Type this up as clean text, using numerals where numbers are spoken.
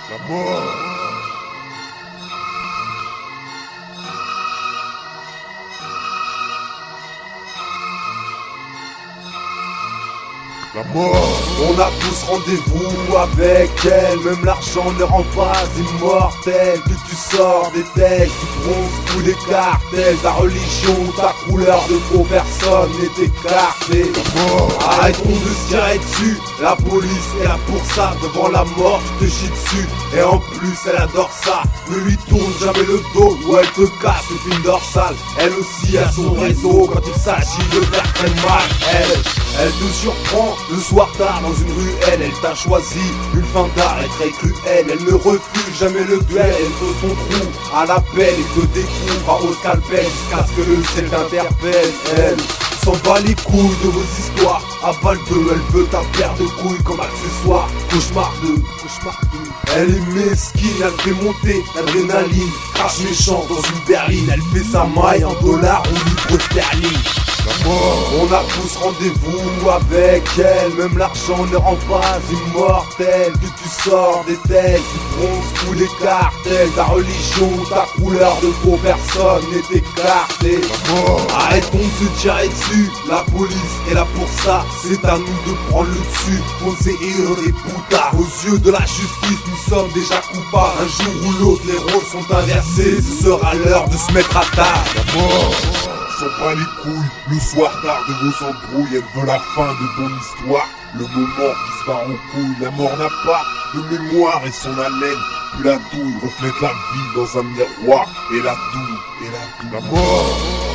La mort. La mort. On a tous rendez-vous avec elle. Même l'argent ne rend pas immortel. Plus tu sors des textes, du bronze ou des cartels. Ta religion, ta couleur de peau, personne n'est écarté. Arrêtons de se tirer dessus. La police est là pour ça. Devant la mort, tu te chies dessus. Et en plus, elle adore ça. Ne lui tourne jamais le dos ou elle te casse une fine dorsale. Elle aussi a son réseau quand il s'agit de faire très mal. Elle te surprend le soir tard dans une ruelle. Elle t'a choisi une fin d'arrêt très cruelle. Elle ne refuse jamais le duel. Elle creuse ton trou à l'appel et te découvre au scalpel jusqu'à ce que le ciel t'interpelle. Elle s'en bat les couilles de vos histoires. À balle d'eux, elle veut ta paire de couilles comme accessoire. Cauchemar de. Elle est mesquine, elle fait monter l'adrénaline. Crache méchant dans une berline. Elle fait sa maille en dollars ou livres sterling. On a tous rendez-vous avec elle. Même l'argent ne rend pas immortel. Que tu sors des textes, du bronze ou des cartels. Ta religion, ta couleur de peau, personne n'est écarté. Arrêtons de se tirer dessus. La police est là pour ça. C'est à nous de prendre le dessus. On sait et putas. Aux yeux de la justice, nous sommes déjà coupables. Un jour ou l'autre, les rôles sont inversés. Ce sera l'heure de se mettre à table. S'en bat les couilles, le soir tard de vos embrouilles. Elle veut la fin de ton histoire, le moment qui se barre en couille. La mort n'a pas de mémoire et son haleine, puis la douille reflète la vie dans un miroir. Et la douille, la mort.